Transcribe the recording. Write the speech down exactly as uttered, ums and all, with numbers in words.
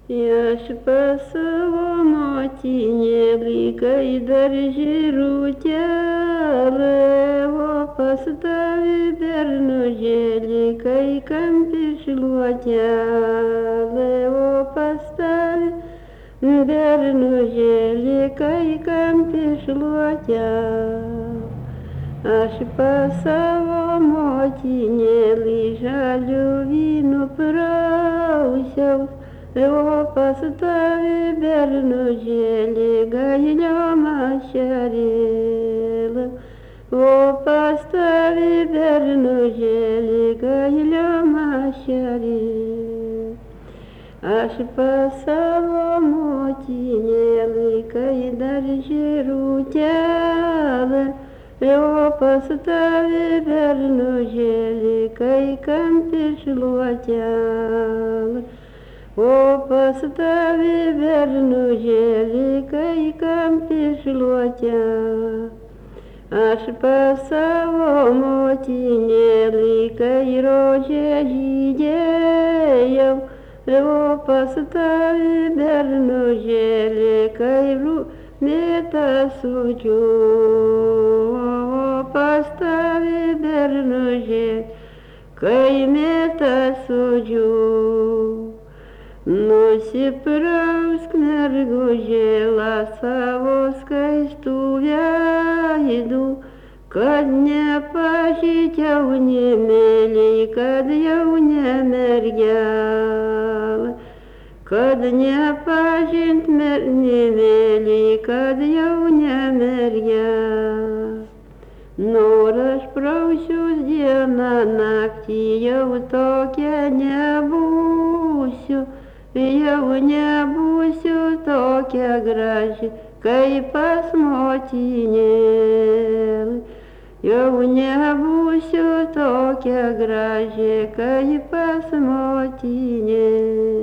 aš pas savo motinėlį, kai darži rūtelė, o pas tavi bernužėlį, kai kampi šluotelė, o pas tavi bernužėlį, kai kampi šluotelė. Aš pas savo motinėlį žaliu vynu prausiaus, o pas tavi bernužėlį gailiom ašarėlėm, o pas tavi bernužėlį gailiom ašarėlėm. Aš pas savo motinėlį, kai darži rūtelė, o pas tavi bernužėlį, kai kampi šluotelė, o pas tavi bernužėlį, kai kampi šluotelė. Aš pas savo motinėlį, kai rožė žydėjau, o pas tavi bernužėlį, kai mėta sudžiūvo, o pas tavi bernužėlį, kai mėta sudžiūvo. Nusiprausk mergužėlą savo skaistų veidų, kad nepažįt jaunimėliai, kad jau ne mergelė, kad nepažint jaunimėliai, kad jau ne mergelė. Nor aš prausius dieną naktį, jau tokia nebūsiu, jau nebūsiu tokia graži, kaip pas motinėlį. Jau nebūsiu tokia graži, kaip pas motinėlį.